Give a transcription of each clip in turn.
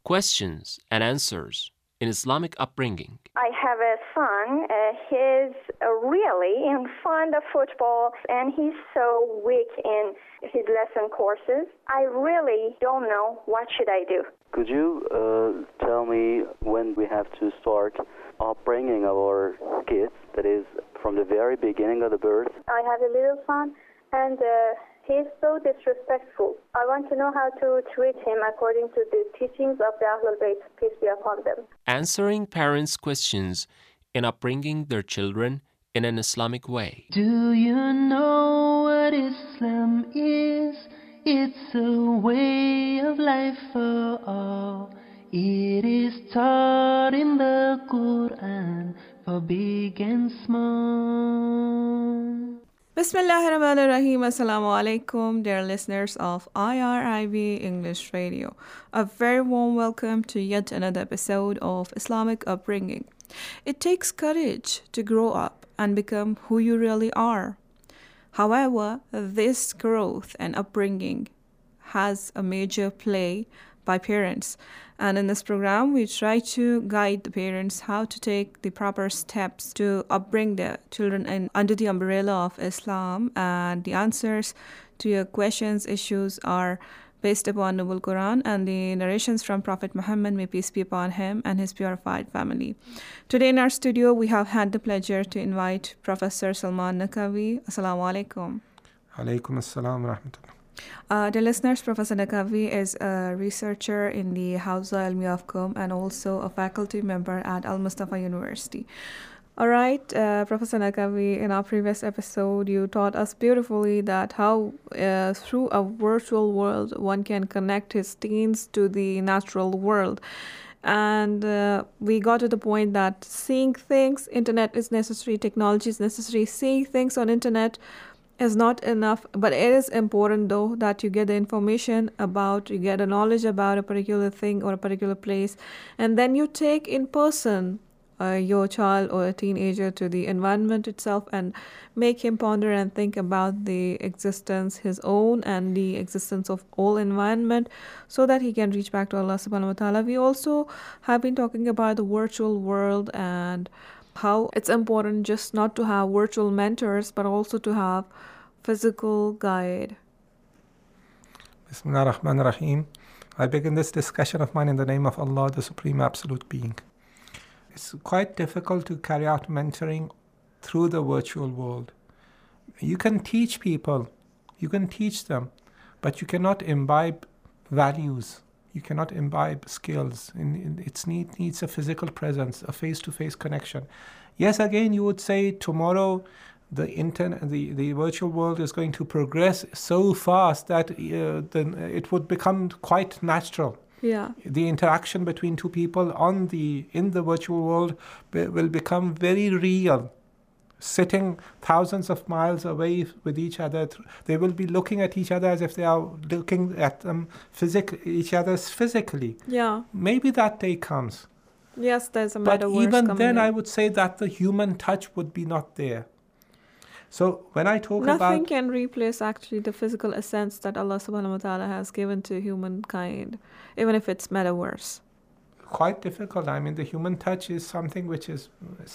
questions and answers in Islamic upbringing. I have a son. He's really fond of football, and he's so weak in his lesson courses. I really don't know what should I do. Could you tell me when we have to start upbringing our kids, that is, from the very beginning of the birth? I have a little son, and he's so disrespectful. I want to know how to treat him according to the teachings of the Ahlul Bayt, peace be upon them. Answering parents' questions in upbringing their children in an Islamic way. Do you know what Islam is? It's a way of life for all. It is taught in the Quran for big and small. Bismillahirrahmanirrahim. Assalamu alaikum, dear listeners of IRIB English Radio. A very warm welcome to yet another episode of Islamic Upbringing. It takes courage to grow up and become who you really are. However, this growth and upbringing has a major play by parents. And in this program, we try to guide the parents how to take the proper steps to upbring their children under the umbrella of Islam. And the answers to your questions, issues are based upon Noble Quran and the narrations from Prophet Muhammad, may peace be upon him, and his purified family. Today in our studio, we have had the pleasure to invite Professor Salman Naqvi. Assalamu alaikum. Alaikum assalam wa rahmatullah. Dear listeners, Professor Naqvi is a researcher in the Hawza Ilmiya of Qom and also a faculty member at Al Mustafa University. All right, Professor Naqvi, in our previous episode, you taught us beautifully that how through a virtual world one can connect his teens to the natural world. And we got to the point that seeing things, internet is necessary, technology is necessary. Seeing things on internet is not enough, but it is important though that you get the information about, you get a knowledge about a particular thing or a particular place, and then you take in person your child or a teenager to the environment itself and make him ponder and think about the existence, his own and the existence of all environment, so that he can reach back to Allah subhanahu wa ta'ala. We also have been talking about the virtual world and how it's important just not to have virtual mentors, but also to have physical guide. Bismillah ar-Rahman ar-Rahim. I begin this discussion of mine in the name of Allah, the Supreme Absolute Being. It's quite difficult to carry out mentoring through the virtual world. You can teach people, you can teach them, but you cannot imbibe values. You cannot imbibe skills. It needs a physical presence, a face-to-face connection. Yes, again, you would say tomorrow the internet, the virtual world is going to progress so fast that then it would become quite natural. Yeah. The interaction between two people in the virtual world will become very real. Sitting thousands of miles away with each other, they will be looking at each other as if they are looking at each other physically. Yeah. Maybe that day comes. Yes, there's a but metaverse even coming then, in. I would say that the human touch would be not there. So when I talk Nothing about... can replace actually the physical essence that Allah subhanahu wa ta'ala has given to humankind, even if it's metaverse. Quite difficult. I mean, the human touch is something which is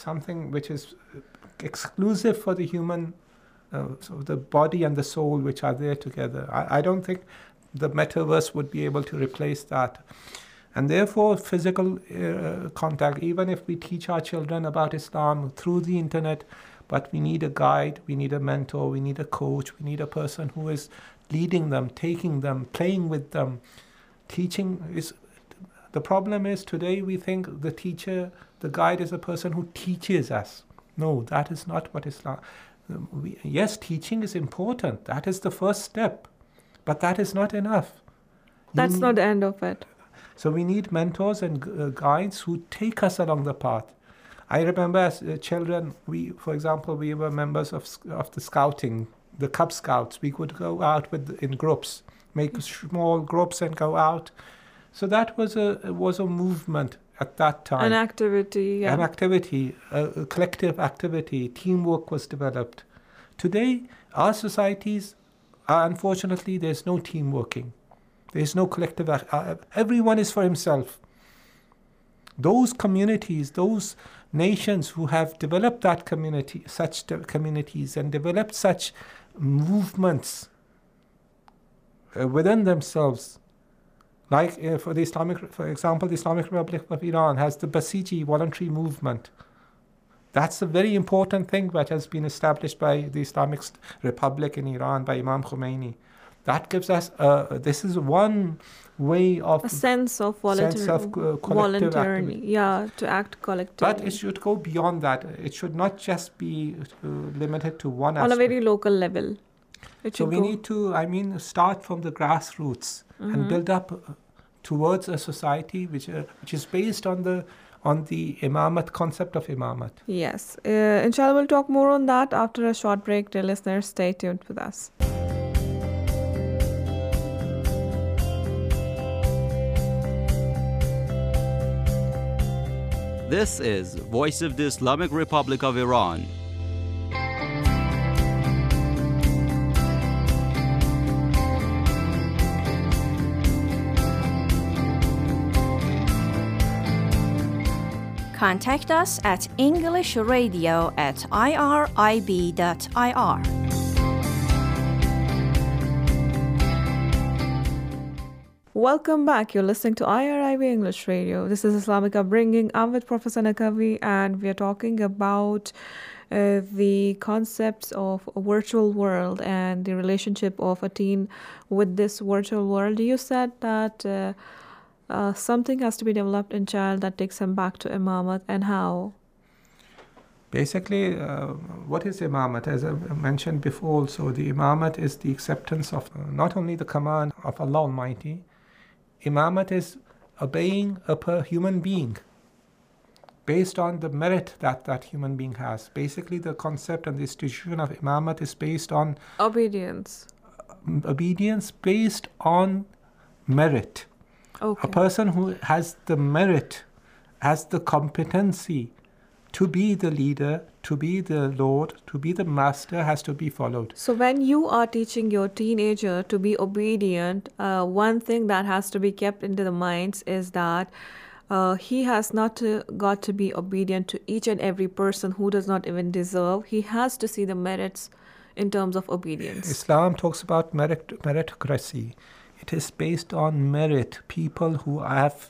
exclusive for the human, so the body and the soul which are there together. I don't think the metaverse would be able to replace that. And therefore, physical contact, even if we teach our children about Islam through the internet, but we need a guide, we need a mentor, we need a coach, we need a person who is leading them, taking them, playing with them. Teaching is... The problem is today we think the teacher, the guide is a person who teaches us. No, that is not what Islam... Yes, teaching is important. That is the first step. But that is not enough. That's not the end of it. So we need mentors and guides who take us along the path. I remember as children, for example, we were members of the scouting, the Cub Scouts. We could go out in groups, make small groups and go out. So that was a movement at that time. An activity, yeah. An activity, a collective activity. Teamwork was developed. Today, our societies, unfortunately, there's no team working. There is no collective. Everyone is for himself. Those communities, those nations who have developed that community, such communities, and developed such movements within themselves, like for example, the Islamic Republic of Iran has the Basiji voluntary movement. That's a very important thing that has been established by the Islamic Republic in Iran by Imam Khomeini. That gives us, this is one way of... A sense of collective activity. Yeah, to act collectively. But it should go beyond that. It should not just be limited to one aspect. On a very local level. So we need to, start from the grassroots and build up towards a society which is based on the imamat, concept of imamat. Yes. Inshallah, we'll talk more on that after a short break. Dear listeners, stay tuned with us. This is Voice of the Islamic Republic of Iran. Contact us at englishradio@irib.ir. Welcome back. You're listening to IRIB English Radio. This is Islamic Upbringing. I'm with Professor Naqvi, and we are talking about the concepts of a virtual world and the relationship of a teen with this virtual world. You said that something has to be developed in child that takes him back to imamat, and how? Basically, what is imamat? As I mentioned before, so the imamat is the acceptance of not only the command of Allah Almighty. Imamat is obeying a human being based on the merit that human being has. Basically, the concept and the institution of imamat is based on obedience. Obedience based on merit. Okay. A person who has the merit, has the competency to be the leader, to be the Lord, to be the master, has to be followed. So when you are teaching your teenager to be obedient, one thing that has to be kept into the minds is that he has not got to be obedient to each and every person who does not even deserve. He has to see the merits in terms of obedience. Islam talks about meritocracy. It is based on merit. People who have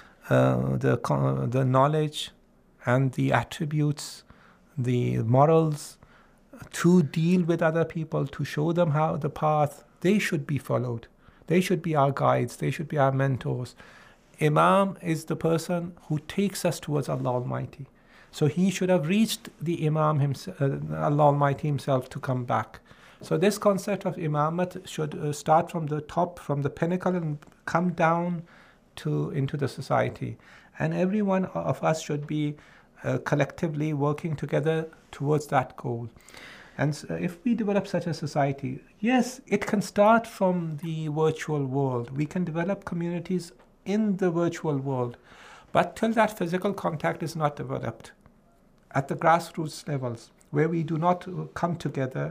the knowledge and the attributes, the morals, to deal with other people, to show them how the path, they should be followed. They should be our guides. They should be our mentors. Imam is the person who takes us towards Allah Almighty. So he should have reached the Imam himself, Allah Almighty himself, to come back. So this concept of imamat should start from the top, from the pinnacle, and come down into the society. And every one of us should be collectively working together towards that goal. And so if we develop such a society, yes, it can start from the virtual world. We can develop communities in the virtual world. But till that physical contact is not developed, at the grassroots levels, where we do not come together,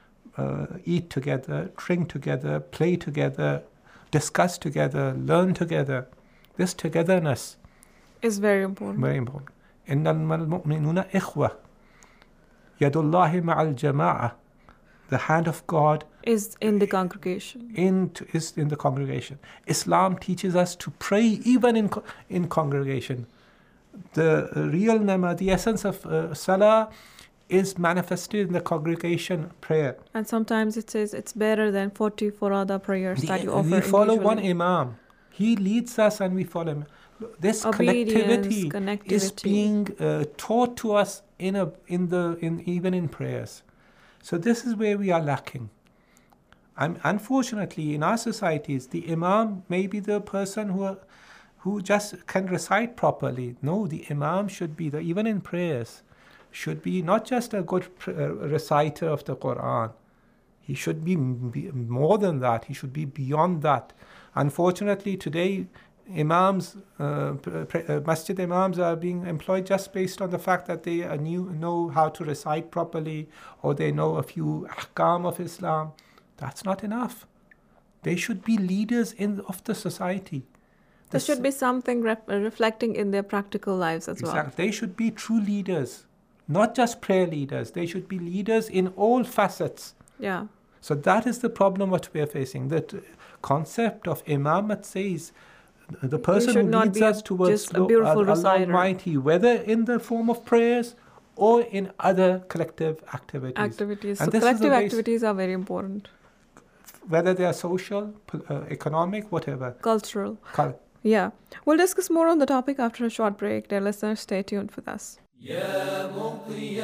eat together, drink together, play together, discuss together, learn together, this togetherness is very important. Very important. إِنَّمَا الْمُؤْمِنُونَ إِخْوَةٌ يَدُ اللَّهِ مَعَ الْجَمَاعَةِ. The hand of God is in the congregation. Is in the congregation. Islam teaches us to pray even in congregation. The real nama, the essence of salah, is manifested in the congregation prayer. And sometimes it says it's better than 44 other prayers that you offer. We follow one imam. He leads us and we follow him. This connectivity is being taught to us even in prayers. So this is where we are lacking. Unfortunately, in our societies, the imam may be the person who just can recite properly. No, the imam should be, even in prayers, should be not just a good reciter of the Quran. He should be more than that. He should be beyond that. Unfortunately, today, imams, masjid imams are being employed just based on the fact that they know how to recite properly, or they know a few ahkam of Islam. That's not enough. They should be leaders of the society. There should be something reflecting in their practical lives as well. Exactly. They should be true leaders, not just prayer leaders. They should be leaders in all facets. Yeah. So that is the problem what we are facing. That concept of imamat says the person who leads us towards Allah Almighty, whether in the form of prayers or in other collective activities. And so collective activities are very important. Whether they are social, economic, whatever. Cultural. Yeah. We'll discuss more on the topic after a short break. Dear listeners, stay tuned with us. يا مطي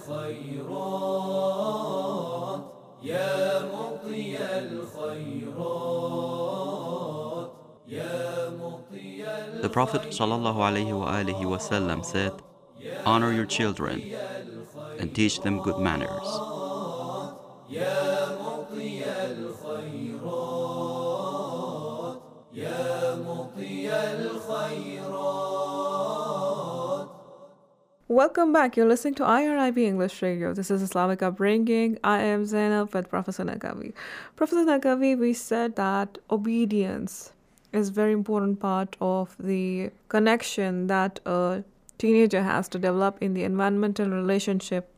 الخيرات يا مطي الخيرات يا مطي The Prophet ﷺ said, "Honor your children and teach them good manners." يا مطي الخيرات يا مطي الخيرات. Welcome back. You're listening to IRIB English Radio. This is Islamic Upbringing. I am Zainab with Professor Naqvi. Professor Naqvi, we said that obedience is a very important part of the connection that a teenager has to develop in the environmental relationship.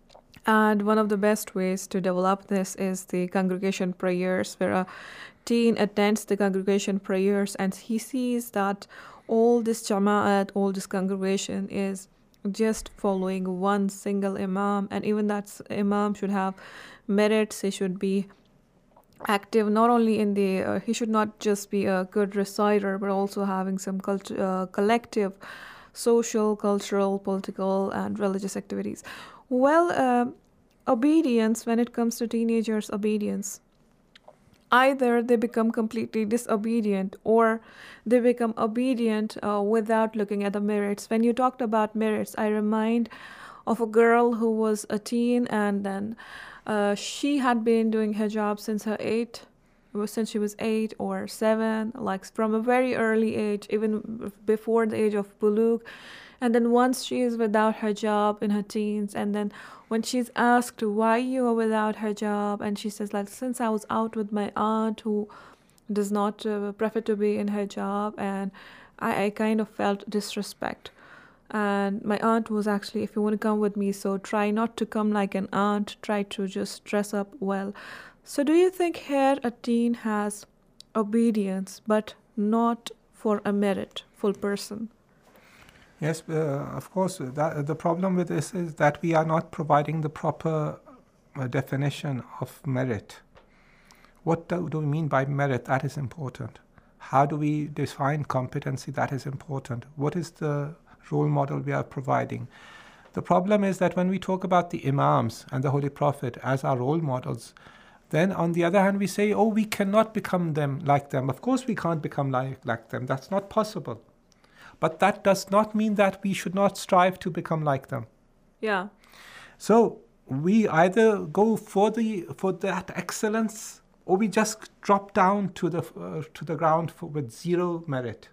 And one of the best ways to develop this is the congregation prayers, where a teen attends the congregation prayers and he sees that all this jama'at, all this congregation is just following one single imam, and even that imam should have merits. He should be active not only in the he should not just be a good reciter, but also having some collective social, cultural, political and religious activities. Well, obedience, when it comes to teenagers, obedience, either they become completely disobedient or they become obedient without looking at the merits. When you talked about merits, I remind of a girl who was a teen, and then she had been doing hijab since she was 8 or 7, like from a very early age, even before the age of bulugh. And then once she is without hijab in her teens, and then when she's asked why you are without hijab, and she says, like, since I was out with my aunt who does not prefer to be in hijab, and I kind of felt disrespect. And my aunt was actually, if you want to come with me, so try not to come like an aunt, try to just dress up well. So do you think here a teen has obedience, but not for a meritful person? Yes, of course. The problem with this is that we are not providing the proper definition of merit. What do we mean by merit? That is important. How do we define competency? That is important. What is the role model we are providing? The problem is that when we talk about the Imams and the Holy Prophet as our role models, then on the other hand we say, oh, we cannot become like them. Of course we can't become like them. That's not possible. But that does not mean that we should not strive to become like them. Yeah. So we either go for that excellence, or we just drop down to the ground with zero merit.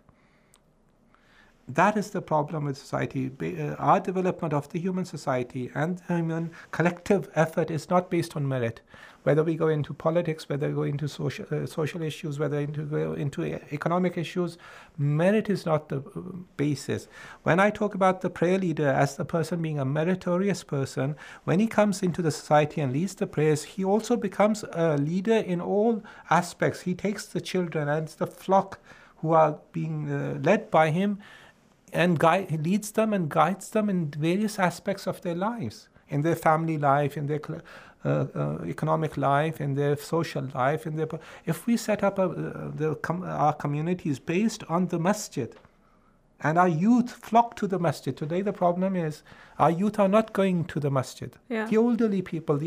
That is the problem with society. Our development of the human society and human collective effort is not based on merit. Whether we go into politics, whether we go into social issues, whether we go into economic issues, merit is not the basis. When I talk about the prayer leader as the person being a meritorious person, when he comes into the society and leads the prayers, he also becomes a leader in all aspects. He takes the children and the flock who are being led by him, and he leads them and guides them in various aspects of their lives, in their family life, in their economic life, in their social life. If we set up our communities based on the masjid, and our youth flock to the masjid. Today the problem is our youth are not going to the masjid. Yeah. The elderly people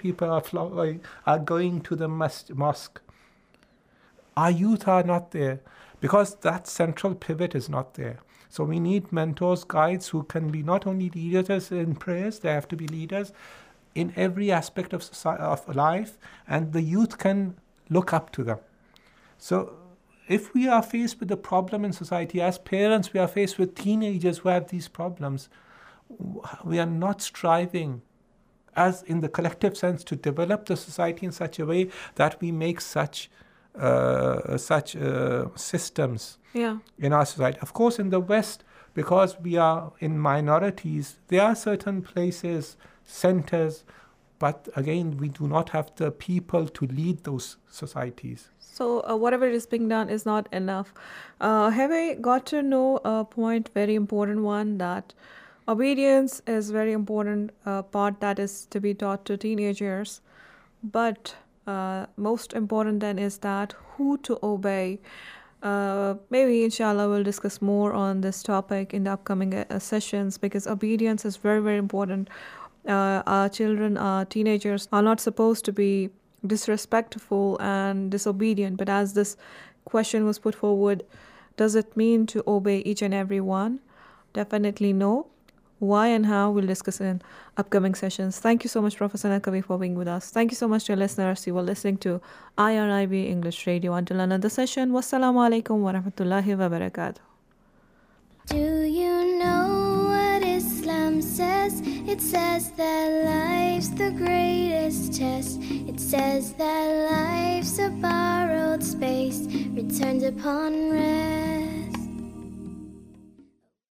are going to the mosque. Our youth are not there because that central pivot is not there. So we need mentors, guides who can be not only leaders in prayers, they have to be leaders in every aspect of life, and the youth can look up to them. So if we are faced with a problem in society, as parents, we are faced with teenagers who have these problems, we are not striving, as in the collective sense, to develop the society in such a way that we make such such systems Yeah. in our society. Of course, in the West, because we are in minorities, there are certain places, centers, but again, we do not have the people to lead those societies. So whatever is being done is not enough. Have I got to know a point, very important one, that obedience is very important part that is to be taught to teenagers. But most important then is that who to obey. Maybe inshallah we'll discuss more on this topic in the upcoming sessions, because obedience is very, very important. Our children, our teenagers are not supposed to be disrespectful and disobedient, but as this question was put forward, does it mean to obey each and every one? Definitely no. Why and how we'll discuss in upcoming sessions. Thank you so much, Professor Naqvi, for being with us. Thank you so much to your listeners. You were listening to IRIB English Radio. Until another session, wassalamu alaikum wa rahmatullahi wa barakatuh. Do you know what Islam says? It says that life's the greatest test. It says that life's a borrowed space, returned upon rest.